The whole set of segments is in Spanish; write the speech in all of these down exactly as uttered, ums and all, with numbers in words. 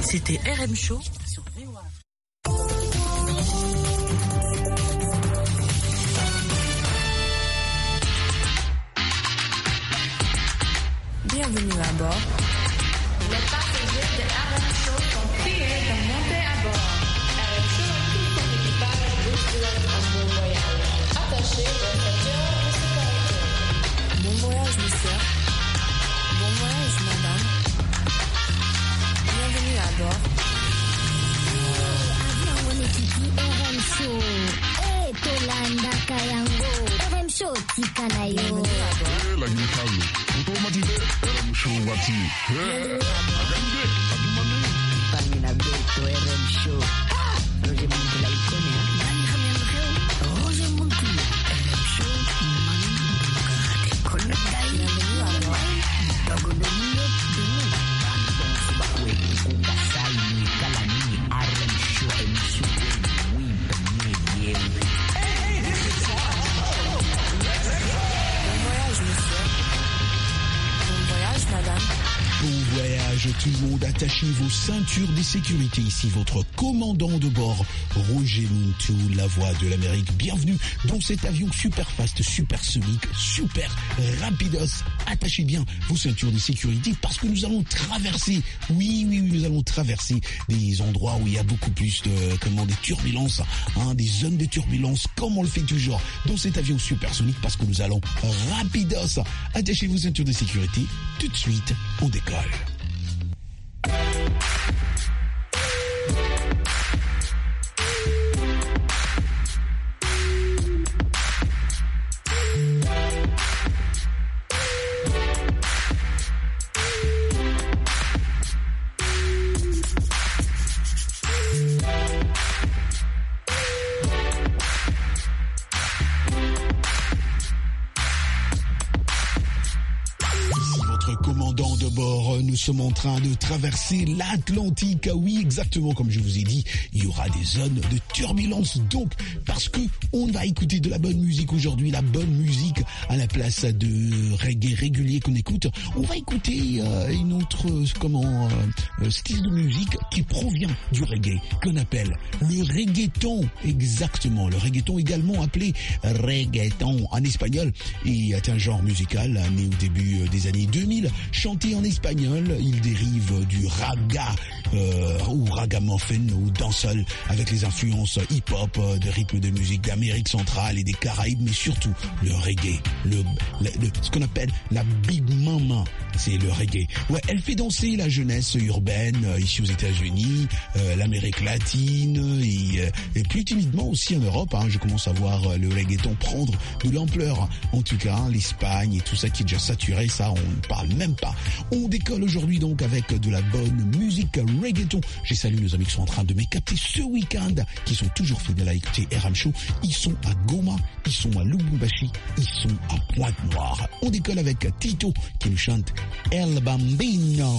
C'était R M Show sur V O A. Bienvenue à bord. Les passagers de R M Show sont priés de monter à bord. R M Show et tout son équipage vous souhaitent un bon voyage. Attachez vos ceintures de sécurité. Bon voyage, monsieur. Bon voyage, madame. Bienvenue à bord. Avion wanitiki R M Show. Eh, tolanda kayango. R M Show tikanayo. Bienvenue à bord. Eh, lagi kalu. Untuk mati deh. R M Show wati. Eh, akan deh. Lagi mana? Pangina beto R M Show. Roger Montu la icone. Nani hamia mkeo. Roger Montu. R M Show. Mani mkate. Kono dai. Bienvenue à bord. Dogo de mundo. Dino. Bandong subakwe. Kuka sai. Kala ni. R M Show. M Show. Wimpe. Nye. Yewe. Bon voyage, monsieur. Bon voyage, madame. Bon voyage tout le monde, attachez vos ceintures de sécurité. Ici votre commandant de bord, Roger Montu, la voix de l'Amérique. Bienvenue dans cet avion super fast, super sonique, super rapidos. Attachez bien vos ceintures de sécurité parce que nous allons traverser, oui, oui, oui, nous allons traverser des endroits où il y a beaucoup plus de, comment, des turbulences, hein, des zones de turbulence, comme on le fait toujours dans cet avion supersonique parce que nous allons rapidos. Attachez vos ceintures de sécurité. Tout de suite, on décolle. Commandant de bord, nous sommes en train de traverser l'Atlantique. Oui, exactement comme je vous ai dit, il y aura des zones de turbulence. Donc, parce que on va écouter de la bonne musique aujourd'hui, la bonne musique à la place de reggae régulier qu'on écoute, on va écouter euh, une autre, euh, comment, euh, style de musique qui provient du reggae, qu'on appelle le reggaeton. Exactement, le reggaeton également appelé reggaeton en espagnol et est un genre musical né au début des années deux mille. Chanté en espagnol, il dérive du raga euh, ou ragamuffin ou dancehall avec les influences hip-hop, de rythme de musique d'Amérique centrale et des Caraïbes, mais surtout le reggae, le, le, le ce qu'on appelle la Big Mama, c'est le reggae. Ouais, elle fait danser la jeunesse urbaine euh, ici aux États-Unis, euh, l'Amérique latine et, euh, et plus timidement aussi en Europe. Hein, je commence à voir euh, le reggaeton prendre de l'ampleur. En tout cas, l'Espagne et tout ça qui est déjà saturé, ça on ne parle même pas. On décolle aujourd'hui donc avec de la bonne musique reggaeton. J'ai salué nos amis qui sont en train de me capter ce week-end, qui sont toujours fidèles à écouter R M Show. Ils sont à Goma, ils sont à Lubumbashi, ils sont à Pointe-Noire. On décolle avec Tito qui nous chante El Bambino.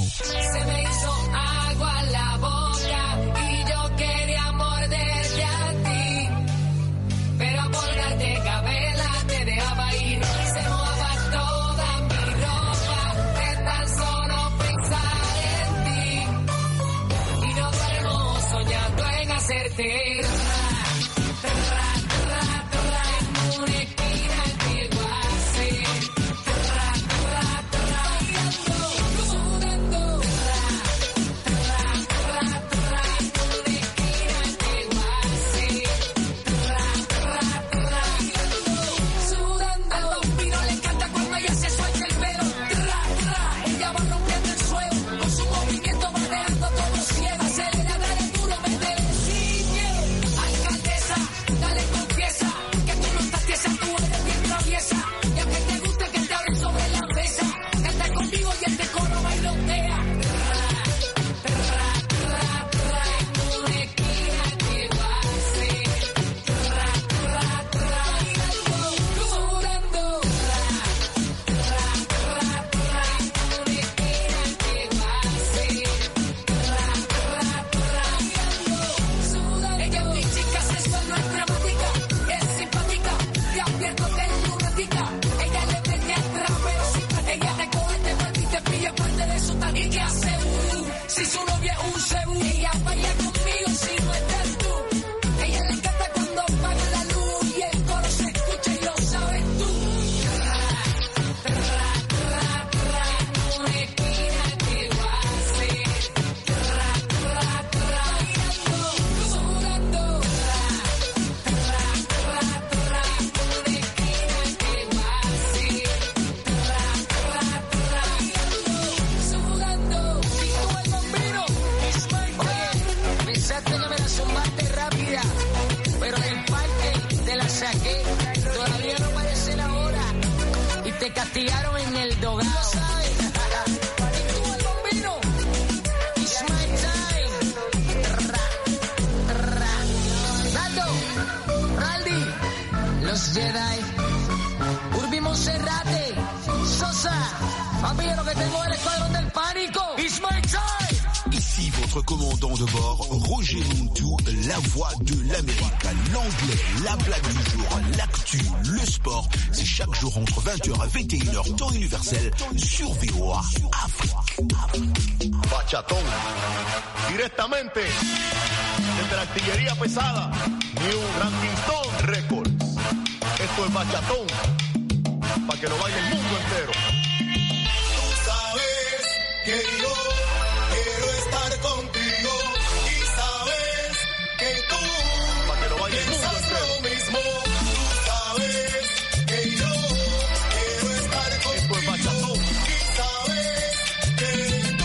novia es un cebú. Ella baila conmigo si no estás tú. Ella le encanta cuando apaga la luz y el coro se escucha y lo sabes tú. Tra, tra, tra, tra, una esquina que va a ser. Tra, tra, tra, bailando, sudando. Tra, tra, tra, tra, una esquina que va a ser. Tra, tra, tra, bailando, sudando. Y tú el bombero, es my time. Pensaste que me la zumbaste rápida, pero del parque te la saqué. Todavía no parece la hora y te castigaron en el dogado, ¿sabes? Y tú el bombero, it's my time. Tra, tra. Nando, Raldi, los Jedi, Urbi Monserrate, Sosa, papi, yo lo que tengo es el escuadrón del pánico. It's my time. Ici votre commandant de bord, Roger Montou, la voix de l'Amérique, l'anglais, la blague du jour, l'actu, le sport. C'est chaque jour entre vingt heures et vingt et une heures, temps universel, sur V O A Afrique. Bachatón, directamente desde la artillería pesada, New Ranking Stone Records. Esto es Bachatón, para que lo baile el mundo entero. Tú sabes que yo quiero estar contigo y sabes que tú Para que lo baile el mundo piensas entero. lo mismo. Tú sabes que yo quiero estar Esto es contigo Bachatón. y sabes que tú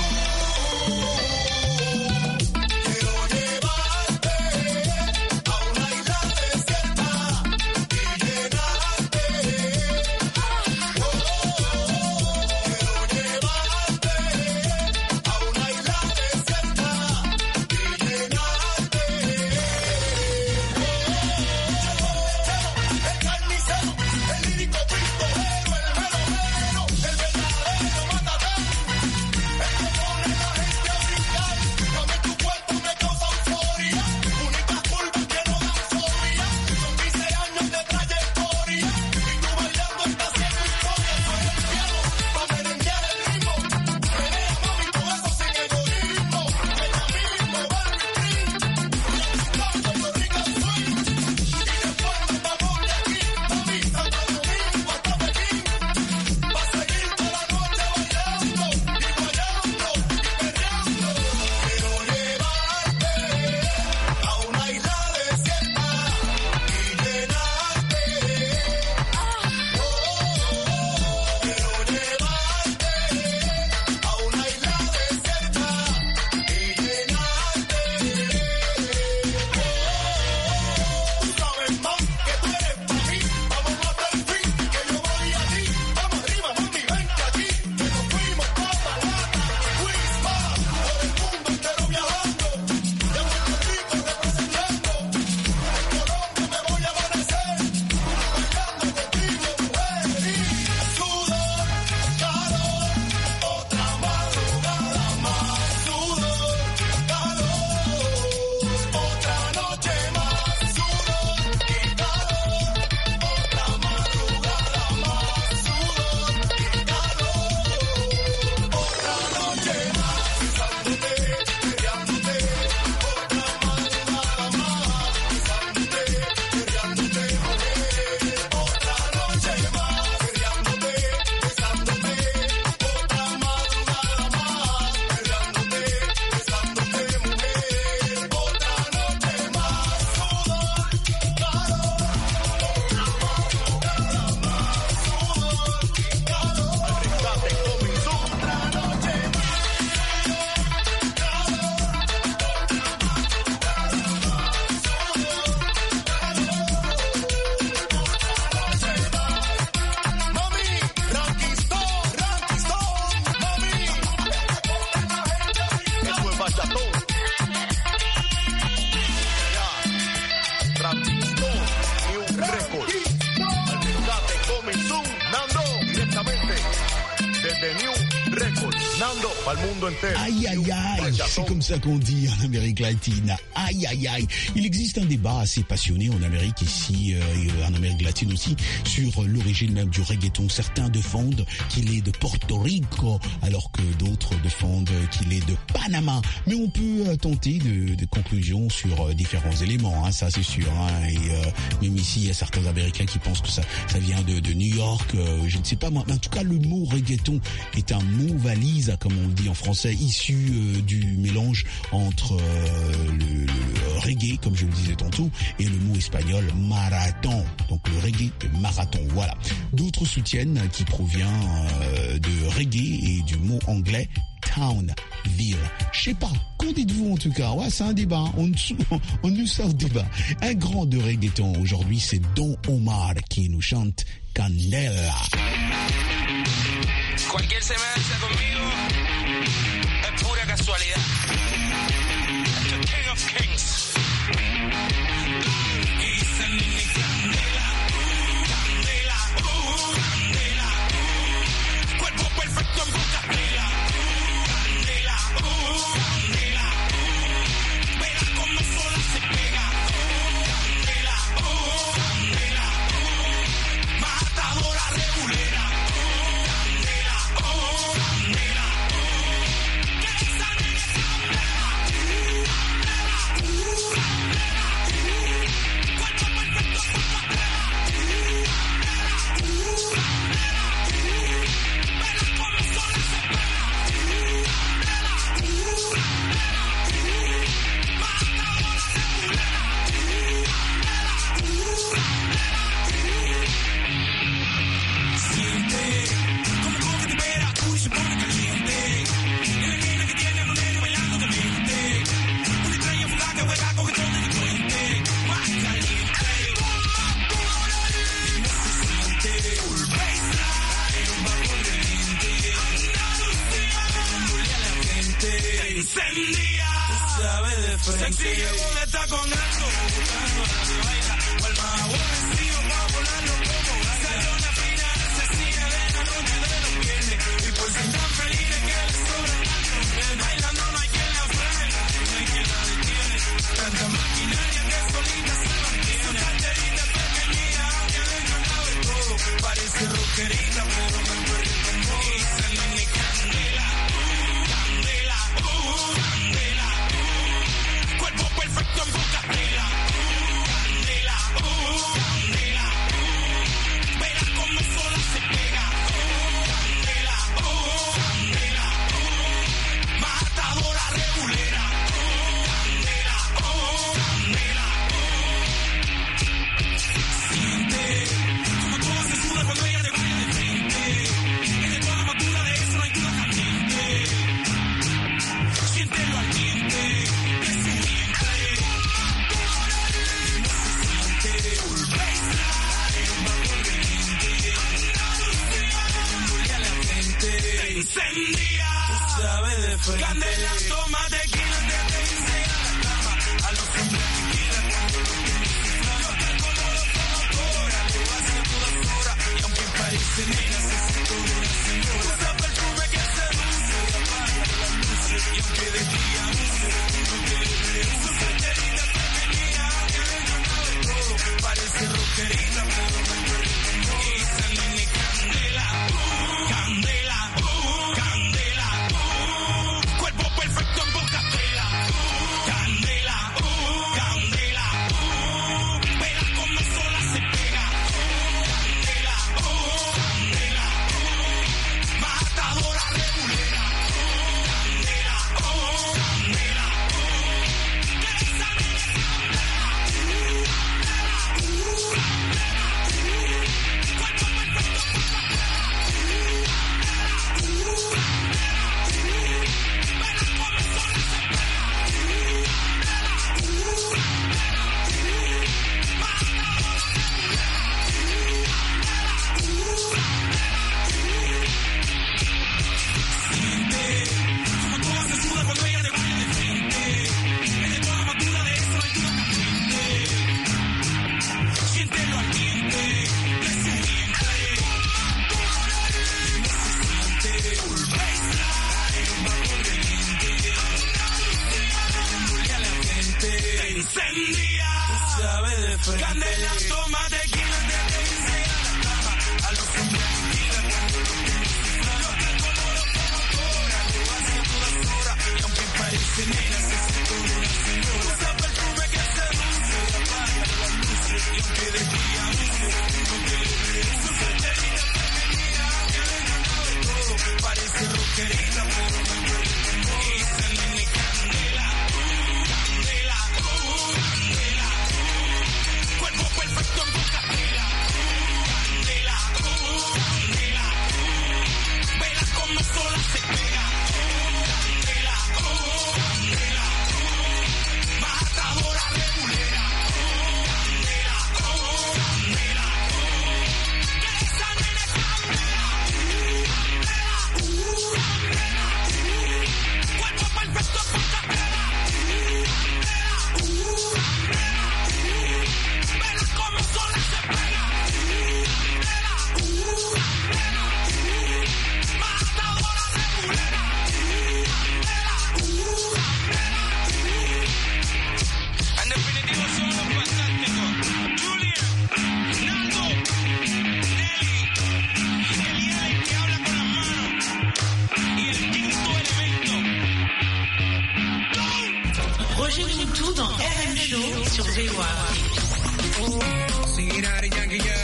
quiero llevarte a una isla desierta y llenarte. Oh, quiero llevarte Para el mundo entero. Aïe, aïe, aïe, c'est comme ça qu'on dit en Amérique latine. Aïe, aïe, aïe. Il existe un débat assez passionné en Amérique ici, euh, et en Amérique latine aussi, sur l'origine même du reggaeton. Certains défendent qu'il est de Porto Rico, alors que d'autres défendent qu'il est de Panama. Mais on peut euh, tenter de, de conclusions sur euh, différents éléments, hein, ça c'est sûr. Hein, et euh, même ici, il y a certains Américains qui pensent que ça, ça vient de, de New York. Euh, je ne sais pas moi. Mais en tout cas, le mot reggaeton est un mot valise, comme on dit en français, issu euh, du mélange entre euh, le, le reggae, comme je le disais tantôt, et le mot espagnol marathon. Donc le reggae et marathon, voilà. D'autres soutiennent qu'il provient euh, de reggae et du mot anglais town, ville. Je sais pas, qu'en dites-vous en tout cas? Ouais, c'est un débat, on, on nous sort débat. Un grand de reggaeton aujourd'hui, c'est Don Omar qui nous chante Candela. Cualquier semejanza conmigo es pura casualidad. The King of Kings. Dicen mi candela, candela, uh, candela, uh, cuerpo perfecto en boca tela. Candela, uh, candela, uh, verás como sola se pega. Candela, uh, candela, uh, matadora regulera. Encendía, tú sabes de frente. Sencillo, boleta con algo. Buscando a la que baila. O el más aborrecido pa' volarlo como gana. Salió una fina asesina de la noche de los viernes. Y por ser tan felices que le sobran años. Bailando no hay quien la frene, no hay quien la detiene. Tanta maquinaria que solita se mantiene. Su carterita pequeñita, que le encantaba de todo. Parece rockerita, pero me envuelve con modo. Y sale mi candela. Candela, uh, cuerpo perfecto en boca tela. Candela, uh, candela, uh, verás como sola se pega. Candela, uh, candela, uh, matadora regulera. Candela, uh, candela, uh, siente como todo se suda cuando ella te baila de frente. Es de toda la madura, de eso no hay duda caliente. Siente lo ardiente de su vientre. No se siente un baseline, va corriente. Dándole a la frente. Encendía, tú sabes de frente. Candela, toma tequila antes de irse a la cama. A los hombres que quieran cuando lo tienen cifrado. Yo tengo los promotora, lo hace todas horas. Y aunque parece nena, se siente una señora. Usa perfume que seduce y apaga las luces. Y aunque de día use, no quiere ver. Su carterita pequeñita, que le encanta de todo. Parece rockerita, pero me envuelve con todo. Y sale mi candela, uh, candela, uh, candela, uh, cuerpo perfecto. encendida. Tú sabes de frente. Candela, toma tequila, te dice a la cama. A los hombres tequila, cuando lo tienes inflama. Los que coloro como cobra, lo hace todas horas. Y aunque parece nena, se siente una señora. Usa perfume que seduce, apaga las luces. Y aunque de día luce, no te lo crees. Su solterita femenina, que le gana de todo. Parece rockerita, pero no puede como. Y esa nene candela, candela, candela. Cuerpo perfecto en boca tela. Candela, candela. Vela como sola se pega. Candela, candela. Matadora regulera. Candela, candela. Que esa nena es candela. Cuerpo perfecto en boca tela. Vela como sola se pega. Matadora regulera. En definitivo son los fantásticos. Julia, Nando, Nelly, Eliel que habla con las manos. Y el quinto elemento. Roger Moutou dans R M Show sur V O A. Sing it out, Yankee, yo.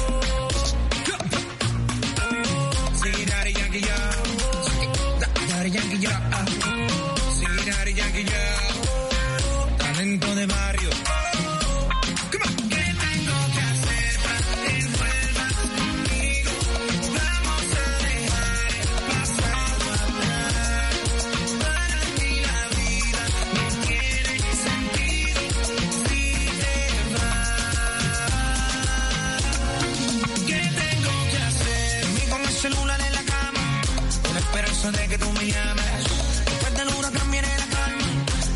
Sing it out, Yankee, yo. Daddy Yankee, yo. Sing it out, Yankee, yo. Talento de barrio. Come on. ¿Qué tengo que hacer para que vuelvas conmigo? Vamos a dejar el pasado atrás. Para mí la vida no tiene sentido si te vas. ¿Qué tengo que hacer? Me con el celular en la cama, con la esperanza de que tú me llames. Después del huracán viene la calma.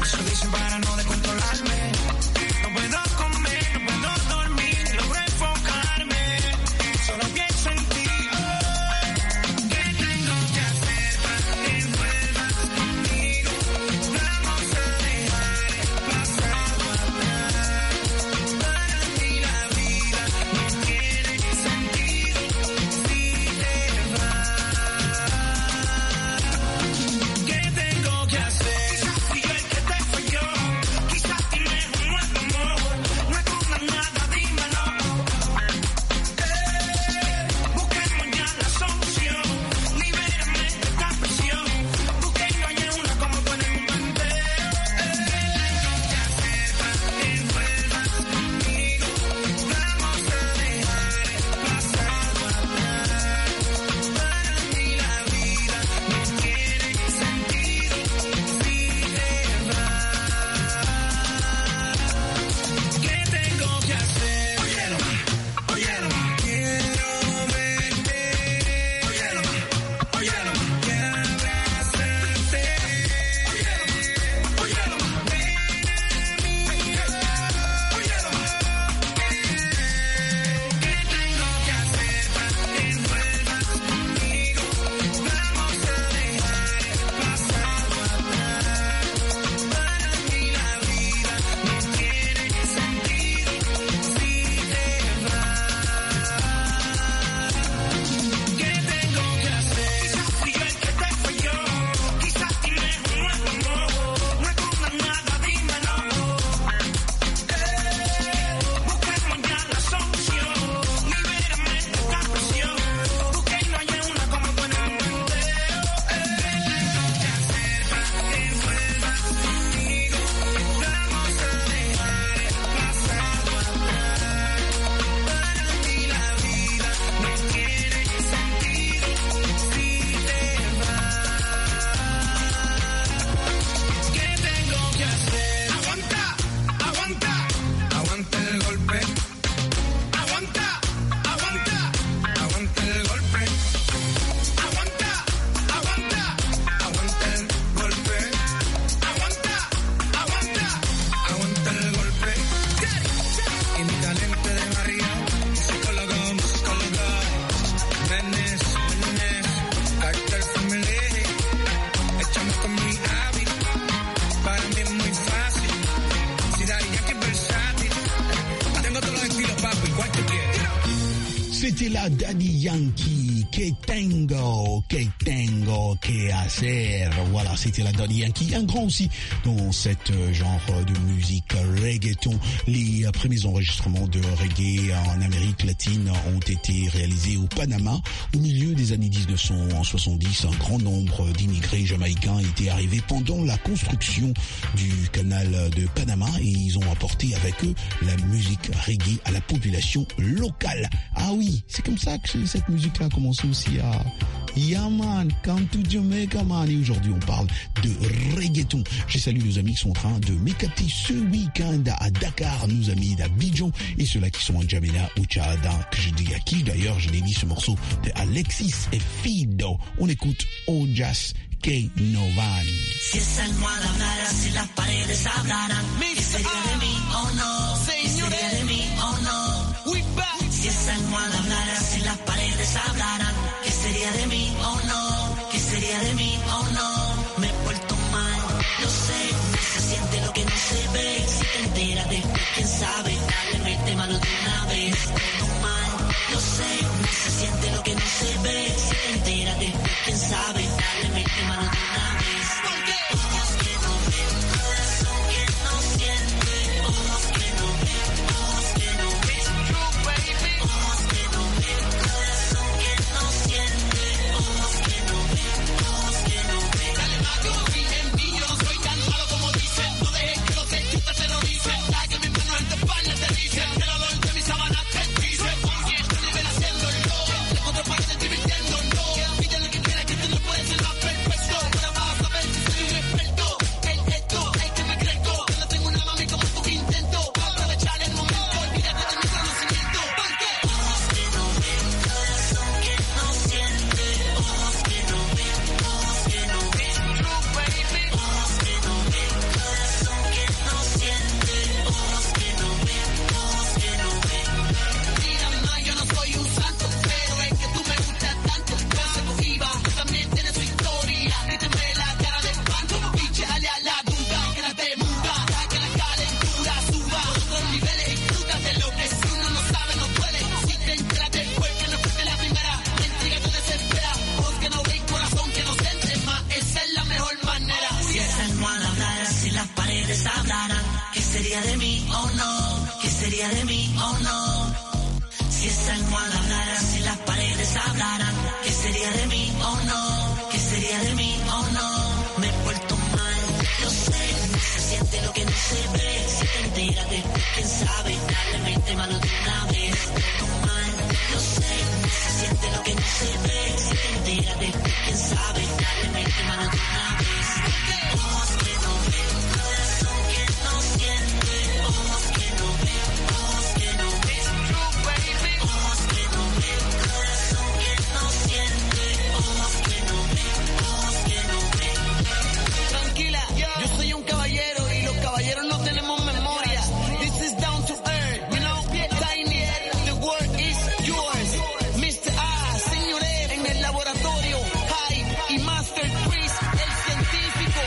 C'était la Daddy Yankee, que tengo, que tengo que hacer. Voilà, c'était la Daddy Yankee, un grand aussi dans cette genre de musique reggaeton. Les premiers enregistrements de reggae en Amérique latine ont été réalisés au Panama au milieu des années dix-neuf cent soixante-dix. Un grand nombre d'immigrés jamaïcains étaient arrivés pendant la construction du canal de Panama et ils ont apporté avec eux la musique reggae à la population locale. Ah oui, c'est comme ça que cette musique-là a commencé aussi à... Yeah man, come to Jamaica man. Et aujourd'hui on parle de reggaeton. Je salue nos amis qui sont en train de m'écapter ce week-end à Dakar, nos amis d'Abidjan et ceux-là qui sont en Djamena ou Tchad, que je dis à qui d'ailleurs, je dédie ce morceau de Alexis et Fido. On écoute Ojas que no van. Si esa almohada hablara, si las paredes hablaran, ¿qué sería de mí o no? ¿Qué sería de mí o no? Si esa almohada hablara, si las paredes hablaran, ¿qué sería de mí o no? ¿Qué sería de mí o no? Me he puesto mal, lo sé, se siente lo que no se ve. Si te enteras después, quién sabe, dale, mete mano de una vez. Puesto mal, lo sé, se siente lo que no se ve. Si te enteras después, quién sabe, dale, mete mano de una vez. Ojos que no ven, corazón que no siente. Ojos que no ven, ojos que no ven. Ojos que no ven, corazón que no siente. Ojos que no ven, ojos que no ven. Dale más, yo soy en mí, yo no soy tan malo como dicen. No dejes que los escutas te lo dicen. Da que mis manos en tu espalda te dicen. El olor de mis sábanas te dice. Oye, este nivel haciéndolo. La contraparte divirtiéndolo. Pídele que quiera que tú no puedes ser más perfecto. Ahora vas a ver que soy un experto. El esto, el que me crezco. Yo no tengo una mami como tú que intento. Aprovechar el momento, olvídate de mi conocimiento. Porque ojos que no ven, corazón que no siente. Ojos que no ven, ojos que no ven. Ojos que no ven, corazón que no siente. Ojos que no ven, ojos que no ven. Mira, ma, yo no soy un santo, pero es que tú me gustas tanto. Yo sé cogiva, tú también tienes tu historia. Gríteme la cara de espanto, pinche dale a la duda, que la te muda, que la calentura suba. Otros niveles, disfrutas de lo que si uno no sabe no duele. Si te enteras después que no fuiste la primera, la intriga te desespera. Ojos que no ven, corazón que no siente más, esa es la mejor manera. Si esa almohada hablara, si las paredes hablaran, ¿qué sería de mí o no? ¿Qué sería de mí o no? Si esa almohada hablara, si las paredes hablaran, ¿qué sería de mí o no? ¿Qué sería de mí o no? Me he puesto mal, lo sé, se siente lo que no se ve. Si te enteras después, quién sabe, dale, mete mano de una vez. Puesto mal, lo sé, se siente lo que no se ve. Si te enteras después, quién sabe, dale, mete mano de una vez. Ojos que no ven, corazón que no siente. Ojos que no ven, ojos que no ven. Ojos que no ven, corazón que no siente. Ojos que no ven, ojos que no ven. Tranquila, yo soy un caballero y los caballeros no tenemos memoria. This is down to earth, you know, tiny, the world is yours. mister A, señores, en el laboratorio, Hype y Master Chris, el científico.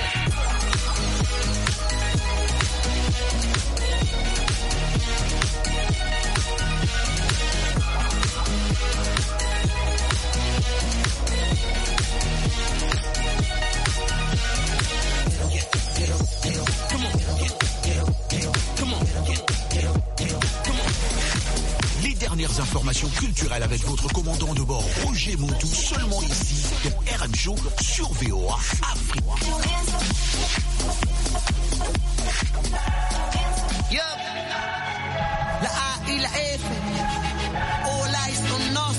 Les dernières informations culturelles avec votre commandant de bord Roger Montou, seulement ici dans R M Show sur V O A Afrique. Yup. La A y la F. All eyes on us.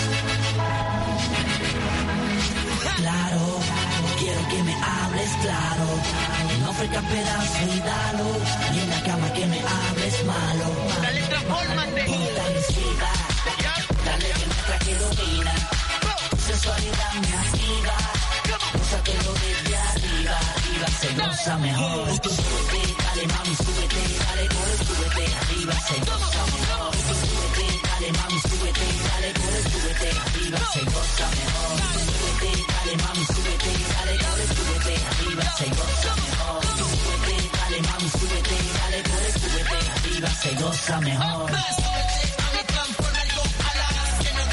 Claro, quiero que me hables claro. No ofrezcas pedazo y dalo. Y en la cama que me hables malo. Dale, transfórmate. Dale, chica. Dale que muestra que domina. Tu sensualidad me activa. Gózatelo desde arriba. Arriba se goza mejor. Súbete, dale mami, súbete. Dale, corre, súbete. Arriba se goza mejor. Súbete, dale mami, súbete. Dale, corre, súbete. Arriba se goza mejor. Súbete, dale mami, súbete. Dale, corre, súbete. Arriba se goza mejor. Súbete, dale mami, súbete. Dale, corre, súbete. Arriba se goza mejor. Súbete, mami, transforma el go a la que no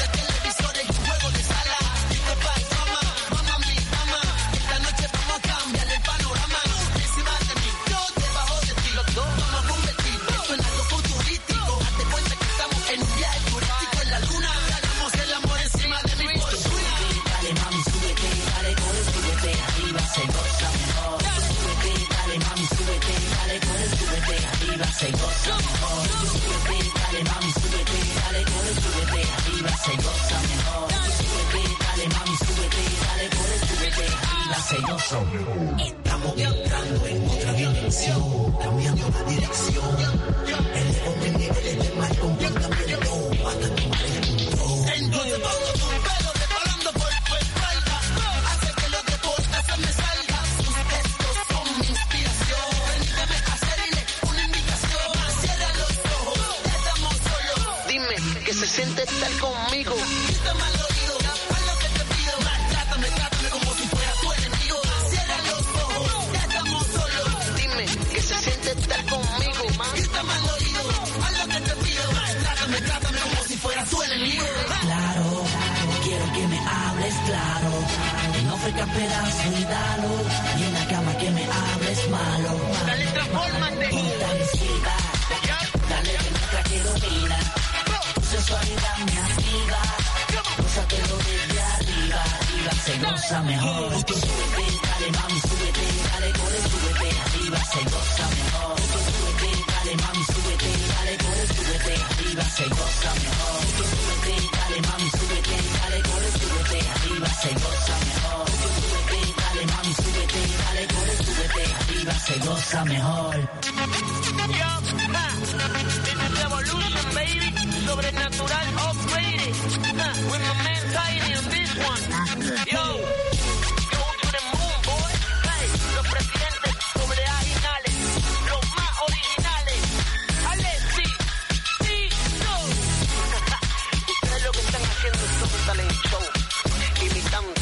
se goza mejor. Súbete, dale mami, súbete, dale corre, súbete, arriba se goza mejor. Súbete, dale mami, súbete, dale corre, súbete, arriba se goza mejor. Estamos entrando en otra dimensión, cambiando la dirección. Elevando el nivel de mal comportamiento, hasta tomar el control. Entonces pongo tu pelo resbalando por tu espalda, hace que lo que tú haces me salga. Sus gestos son mi inspiración. Permíteme hacerle una invitación. Cierra los ojos, ya estamos solos. Dime que se siente estar conmigo. Quítame al oído, haz lo que te pido. Trátame, trátame como si fuera tu enemigo. Cierra los ojos, ya estamos solos. Dime que se siente estar conmigo. Quítame al oído, haz lo que te pido. Trátame, trátame como si fuera tu enemigo. Claro, quiero que me hables claro. Que no ofrezca pedazo y dalo. Y en la cama que me hables malo. Dale, transfórmate. Dale, siga. Dale de nuestra que domina. Tu sensualidad me activa. Gózatelo desde arriba. Arriba se goza mejor. Súbete, dale mami, súbete. Dale, corre, súbete. Arriba se goza mejor. Súbete, dale mami, súbete. Dale, corre, súbete. Arriba se goza mejor. Súbete, dale mami, súbete. Dale, corre, súbete. Arriba se goza mejor. Súbete, dale mami, súbete. Dale, corre, súbete. Arriba se goza mejor. Yo, ha, this is Revolution, baby. Sobrenatural upgraded. Ha, with my man Tiny on this one. Yo, go to the moon, boy. Hey, los presidentes sobreaginales, los más originales. Alexi, Tito. Ustedes lo que están haciendo es todo un talent show. Imitando.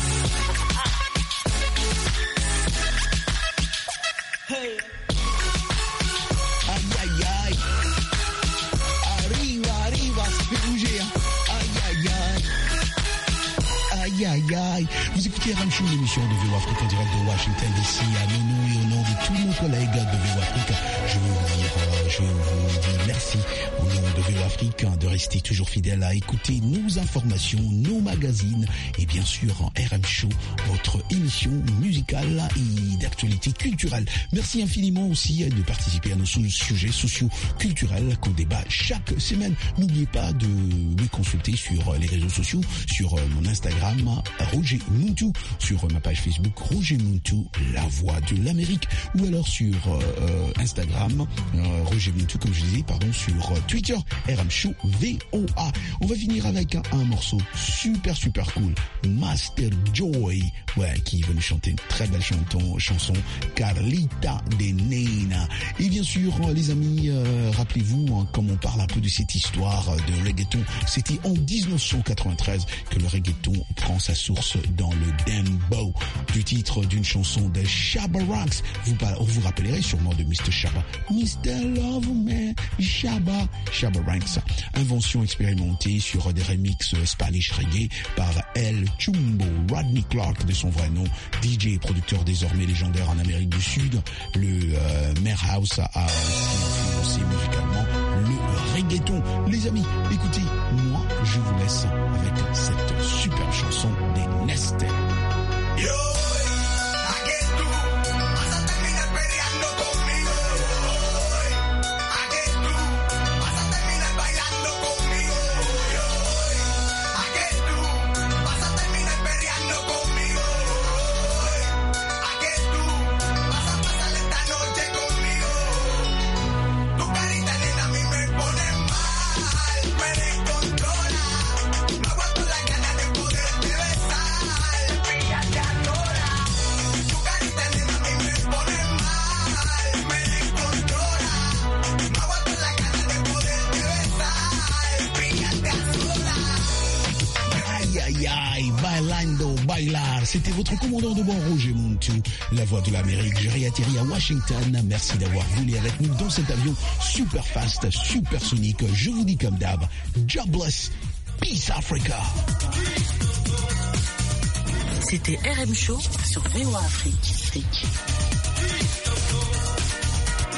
Hey. Aïe, aïe, aïe. Arriva, arriva, Pérougia. Aïe, aïe, aïe. Aïe, aïe, aïe. Vous écoutez R M Show, l'émission de V O Afrique en direct de Washington D C. À mon nom et au nom de tous nos collègues de V O Afrique, je veux vous dire, euh, je vous dis merci au nom de V O Afrique de rester toujours fidèle à écouter nos informations, nos magazines et bien sûr en R M Show, votre émission musicale et d'actualité culturelle. Merci infiniment aussi de participer à nos sujets socio-culturels qu'on débat chaque semaine. N'oubliez pas de me consulter sur les réseaux sociaux, sur mon Instagram, Roger Muntu, sur ma page Facebook, Roger Muntu, la voix de l'Amérique, ou alors sur euh, Instagram, euh, Roger Muntu, comme je disais, pardon, sur euh, Twitter, R M Show V O A. On va finir avec un, un morceau super super cool, Master Joy, ouais, qui va nous chanter une très belle chanton, chanson, Carlita de Nena. Et bien sûr, les amis, euh, rappelez-vous, hein, comme on parle un peu de cette histoire de reggaeton, c'était en dix-neuf cent quatre-vingt-treize que le reggaeton prend sa source dans le dembow, du titre d'une chanson de Shabba Ranks. Vous, vous rappellerez sûrement de mister Shabba. mister Love Man, Shabba. Shabba Ranks, invention expérimentée sur des remixes Spanish reggae par El Chumbo, Rodney Clark de son vrai nom, D J et producteur désormais légendaire en Amérique du Sud. Le euh, Mare House a aussi influencé musicalement le reggaeton. Les amis, écoutez, moi je vous laisse avec cette super chanson des Nestor. Yo, ¿a qué tú vas a terminar peleando conmigo? ¿A qué tú vas a terminar bailando conmigo? ¿A qué tú vas a terminar peleando conmigo? ¿A qué tú vas a pasar esta noche conmigo? Tu carita nena a mí me pone mal, me descontrola, no aguanto la ganas de poderte besar. Fíjate ahora, tu carita nena a mí me pone mal, me descontrola, no aguanto la ganas de poderte besar. Fíjate ahora. Aïe aïe aïe, bailando, bailar, c'était votre commandant de bord Roger Muntu, la voix de l'Amérique. J'ai réatterri à Washington, merci d'avoir volé avec nous dans cet avion super fast, super sonique. Je vous dis comme d'hab, jobless, peace Africa. C'était R M Show sur V O Afrique. Afrique.